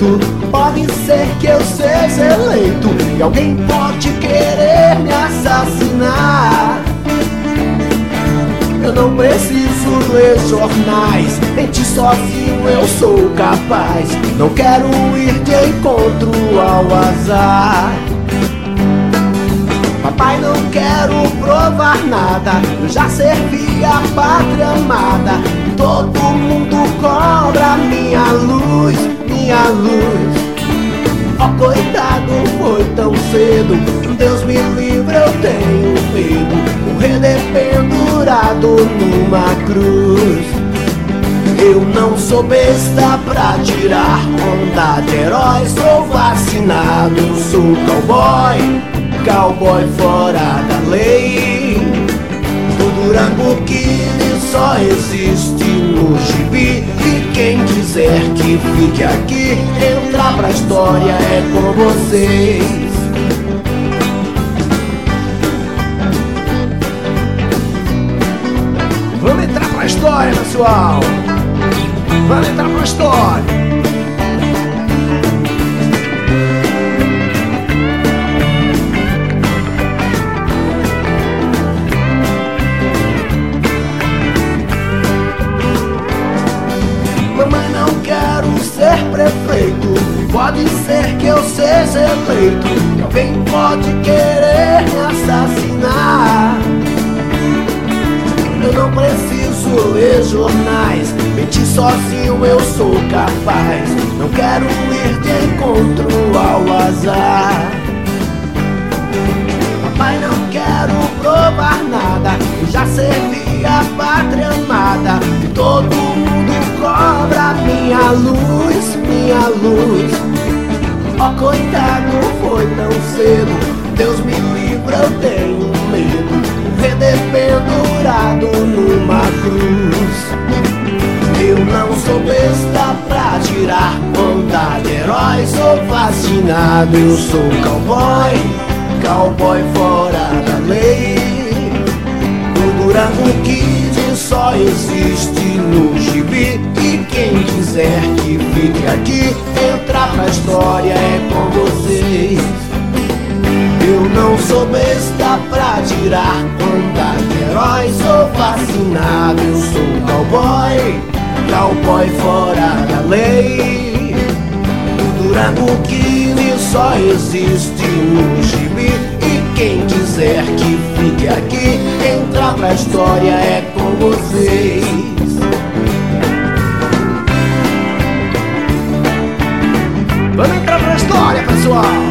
perfeito. Pode ser que eu seja eleito e alguém pode querer me assassinar. Eu não preciso ler jornais, mentir sozinho eu sou capaz. Não quero ir de encontro ao azar. Papai, não quero provar nada, eu já servi a pátria amada. Todo mundo cobra minha luz, minha luz. Oh, coitado, foi tão cedo, Deus me livre, eu tenho medo. Morrer pendurado numa cruz. Eu não sou besta pra tirar onda de herói. Sou vacinado, sou cowboy, cowboy fora da lei. O Durango Kid só existe no gibi. E quem quiser que fique aqui, entrar pra história é com vocês. Vamos entrar pra história, pessoal. Vamos entrar pra história. Mamãe, não quero ser prefeito. Pode ser que eu seja eleito e alguém pode querer me assassinar. Eu não preciso ler jornais, mentir sozinho eu sou capaz. Não quero ir de encontro ao azar. Papai, não quero provar nada, eu já servi a pátria amada. E todo mundo cobra minha luz, minha luz. Oh, coitado, foi tão cedo, Deus me livre, eu tenho medo. Morrer pendurado numa cruz. Eu não sou besta pra tirar onda de herói. Sou fascinado, eu sou cowboy, cowboy fora da lei. O Durango Kid só existe no gibi. E quem quiser que fique aqui, entrar pra história é com vocês. Eu não sou besta pra tirar onda de herói. Sou fascinado, eu sou cowboy, cowboy fora da lei. O Durango Kid só existe no gibi. E quem quiser que fique aqui, entrar pra história é com vocês. Vamos entrar pra história, pessoal.